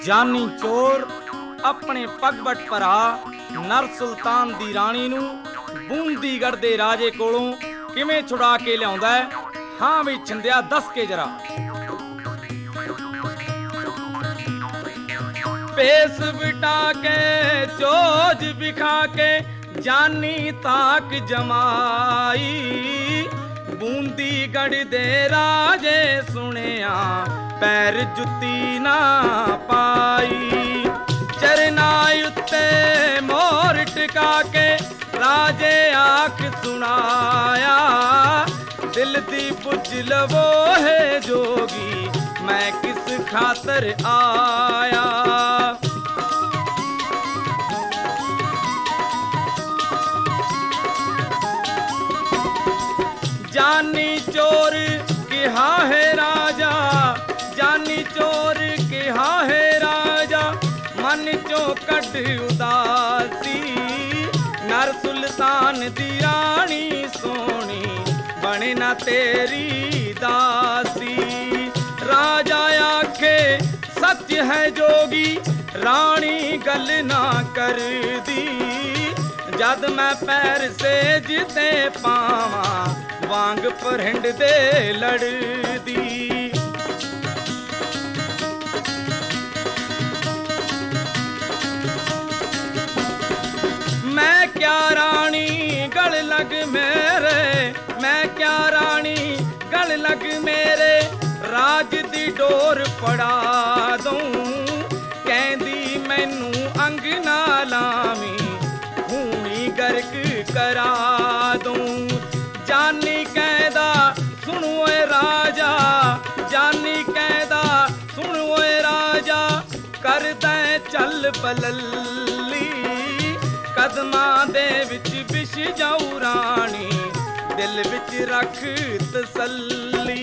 ਜਾਨੀ ਚੋਰ ਆਪਣੇ ਪਗਵਟ ਭਰਾ ਨਰ ਸੁਲਤਾਨ ਦੀ ਰਾਣੀ ਨੂੰ ਬੂੰਦੀਗੜ੍ਹ ਦੇ ਰਾਜੇ ਕੋਲੋਂ ਕਿਵੇਂ ਛੁਡਾ ਕੇ ਲਿਆਉਂਦਾ ਹੈ। ਹਾਂ ਵੀ ਛਿੰਦਿਆ ਦੱਸ ਕੇ ਜਰਾ। पेस बिटा के चोज बिखा के जानी ताक जमाई बूंदीगढ़ दे राजे सुनिया पैर जुत्ती ना पाई चरना उत्ते मोर टिका के राजे आख सुनाया दिल दी पुछ लवो है जोगी मैं किस खातर आया। जानी चोर कहा है राजा जानी चोर कहा है राजा मन चो कट उदासी नर सुल्तान दी रानी सोनी बने ना तेरी दासी। राजा आखे सच है जोगी रानी गल ना कर दी जद मैं पैर से जिते पावा वांग परिंड दे लड़ दी। मैं क्या रानी गल लग मेरे मैं क्या रानी गल लग मेरे राज दी डोर फड़ा दूं कहंदी मैनू अंग ना लावी खूनी गर्क करा दूं। जानी कहदा सुन ओए राजा जानी कहदा सुन ओए राजा कर दै चल बलल्ली कदमां दे विच बिछ जाऊ रानी दिल विच रख तसल्ली।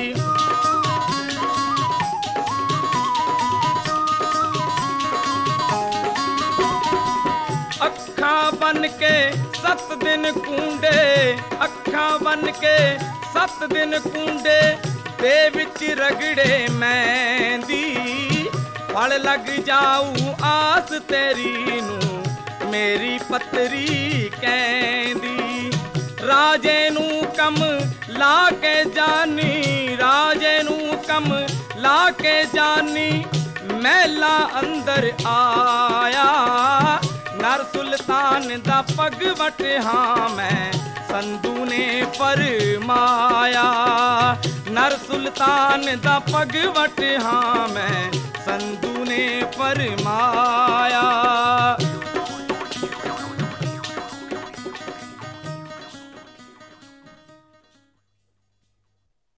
अखा बन के 7 दिन कूंडे अखा बन के 7 दिन कूंडे दे विच रगड़े मैंदी फल लग जाऊ आस तेरी नू मेरी पतरी कहंदी। राजे नू कम ला के जानी राजे नू कम ला के जानी महला अंदर आया नर सुल्तान दा पगवट हाँ मैं संधू ने फरमाया नर सुल्तान दा पगवट हाँ मैं संधू ने फरमाया।